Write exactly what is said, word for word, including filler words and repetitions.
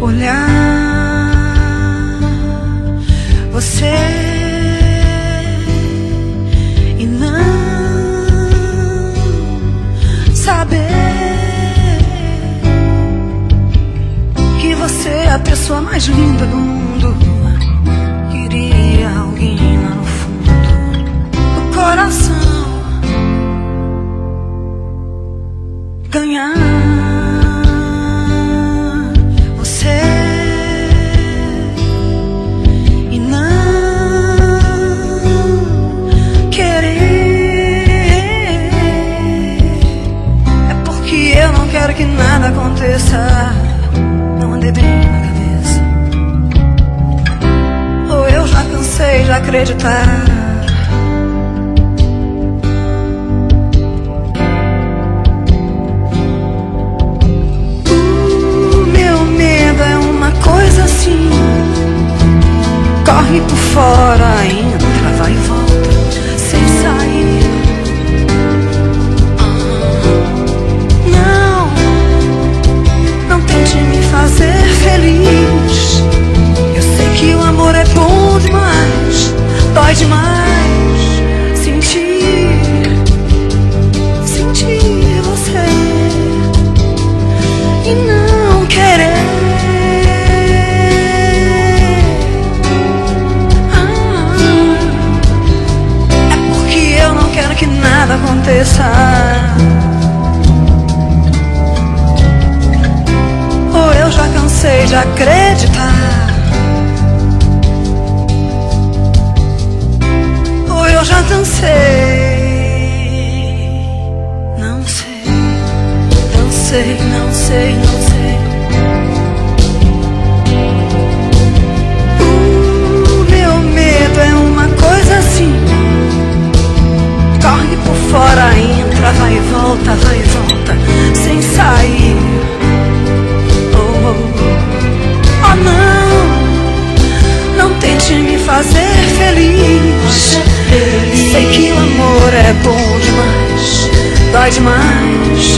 olhar você e não saber que você é a pessoa mais linda do mundo. Queria alguém lá no fundo do coração ganhar você e não querer. É porque eu não quero que nada aconteça. Não andei bem na cabeça, ou eu já cansei de acreditar. Coisa assim, corre por fora, entra, vai e volta, sem sair. Não, não tente me fazer feliz. Eu sei que o amor é bom demais, dói demais sentir, sentir você e não querer. Que nada aconteça, ou eu já cansei de acreditar, ou eu já cansei. Não sei, não sei, não sei, não sei. O meu medo é uma coisa assim, corre por fora, entra, vai e volta, vai e volta, sem sair. Oh, oh, oh não, não tente me fazer feliz. Sei que o amor é bom demais, dói demais